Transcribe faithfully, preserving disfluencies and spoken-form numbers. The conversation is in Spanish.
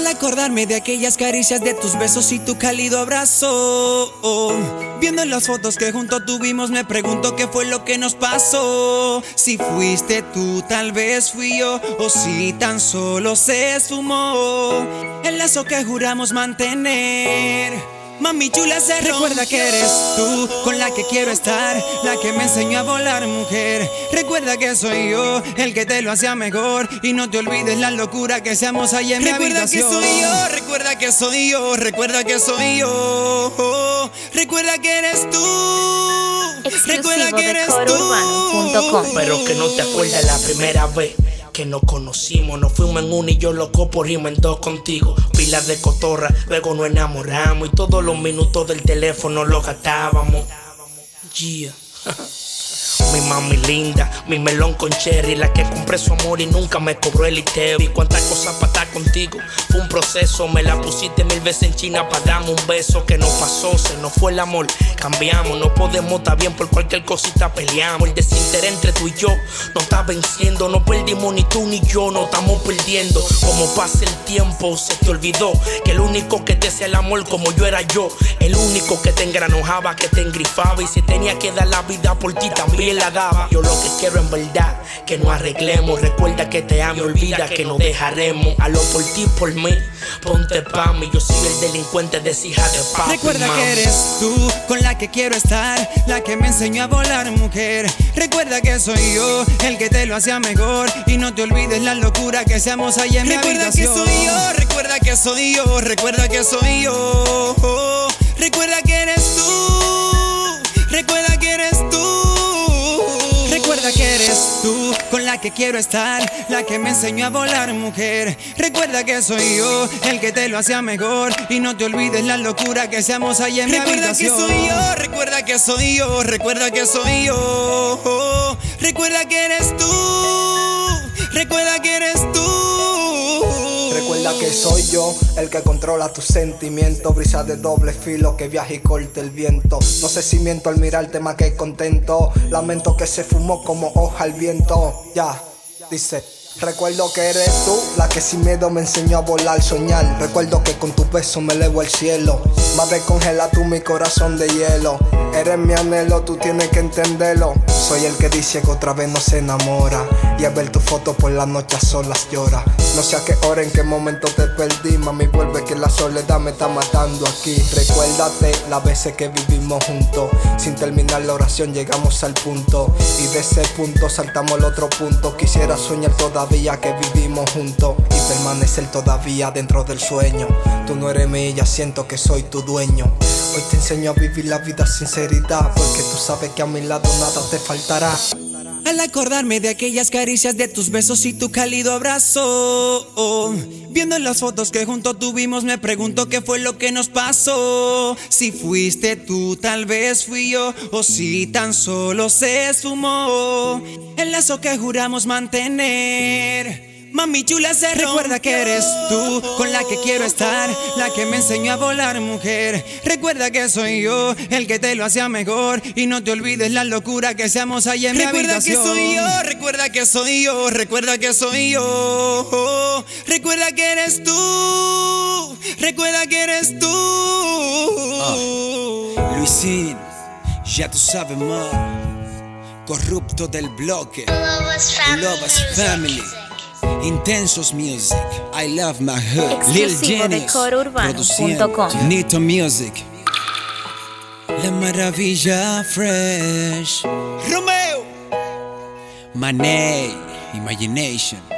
Al acordarme de aquellas caricias, de tus besos y tu cálido abrazo, oh, viendo en las fotos que juntos tuvimos, me pregunto qué fue lo que nos pasó. Si fuiste tú, tal vez fui yo, o si tan solo se esfumó el lazo que juramos mantener. Mami chula, se recuerda que eres tú con la que quiero estar, la que me enseñó a volar, mujer. Recuerda que soy yo el que te lo hacía mejor, y no te olvides la locura que seamos ahí en mi habitación. Recuerda que soy yo, recuerda que soy yo, recuerda que soy yo, oh, recuerda que eres tú, recuerda que eres tú. Pero que no te acuerdas la primera vez que nos conocimos, nos fuimos en uno y yo loco por irme en dos contigo. Pilas de cotorra, luego nos enamoramos y todos los minutos del teléfono los gastábamos. Yeah. Mi mami linda, mi melón con cherry, la que compré su amor y nunca me cobró el I T E V. Y cuántas cosas para estar contigo, fue un proceso. Me la pusiste mil veces en China para darme un beso. Que nos pasó, se nos fue el amor, cambiamos. No podemos estar bien, por cualquier cosita peleamos. El desinterés entre tú y yo nos está venciendo. No perdimos ni tú ni yo, no estamos perdiendo. Como pasa el tiempo, se te olvidó que el único que te hacía el amor como yo era yo. El único que te engranojaba, que te engrifaba, y si tenía que dar la vida por ti también la daba. Yo lo que quiero en verdad, que nos arreglemos. Recuerda que te amo, olvida que nos dejaremos. Hazlo por ti, por mí, ponte pa' mí. Yo soy el delincuente de hija de papi. Recuerda mami. que eres tú con la que quiero estar, la que me enseñó a volar, mujer. Recuerda que soy yo el que te lo hacía mejor, y no te olvides la locura que seamos ahí en mi habitación. Recuerda que soy yo, recuerda que soy yo, recuerda que soy yo, oh, recuerda que eres tú, recuerda que eres tú. Recuerda que eres tú con la que quiero estar, la que me enseñó a volar, mujer. Recuerda que soy yo el que te lo hacía mejor, y no te olvides la locura que seamos ahí en mi habitación. Recuerda que soy yo, recuerda que soy yo, recuerda que soy yo, oh, recuerda que eres tú, recuerda que eres tú. Recuerda que soy yo el que controla tus sentimientos. Brisa de doble filo que viaja y corta el viento. No sé si miento al mirarte más que contento. Lamento que se fumó como hoja al viento. Ya, dice. Recuerdo que eres tú la que sin miedo me enseñó a volar, soñar. Recuerdo que con tus besos me elevo al cielo. Más descongela tú mi corazón de hielo. Eres mi anhelo, tú tienes que entenderlo. Soy el que dice que otra vez no se enamora, y al ver tu foto por la noche a solas llora. No sé a qué hora, en qué momento te perdí. Mami, vuelve que la soledad me está matando aquí. Recuérdate las veces que vivimos juntos. Sin terminar la oración llegamos al punto, y de ese punto saltamos al otro punto. Quisiera soñar todavía que vivimos juntos, y permanecer todavía dentro del sueño. Tú no eres mía, ya siento que soy tu dueño. Hoy te enseño a vivir la vida sin sinceridad, porque tú sabes que a mi lado nada te faltará. Al acordarme de aquellas caricias, de tus besos y tu cálido abrazo, oh, viendo en las fotos que juntos tuvimos, me pregunto qué fue lo que nos pasó. Si fuiste tú, tal vez fui yo, o si tan solo se esfumó el lazo que juramos mantener. Mami chula, se recuerda que eres tú con la que quiero estar, la que me enseñó a volar, mujer. Recuerda que soy yo el que te lo hacía mejor, y no te olvides la locura que seamos ahí en mi habitación. Recuerda que soy yo, recuerda que soy yo, recuerda que soy yo, oh, recuerda que eres tú, recuerda que eres tú. Ah, Luisín, ya tú sabes más. Corrupto del bloque, Lovers Family, Intensos Music, I Love My Hood, Lil Genius, produciendo Nito Music, La Maravilla Fresh, Romeo, Mané, Imagination.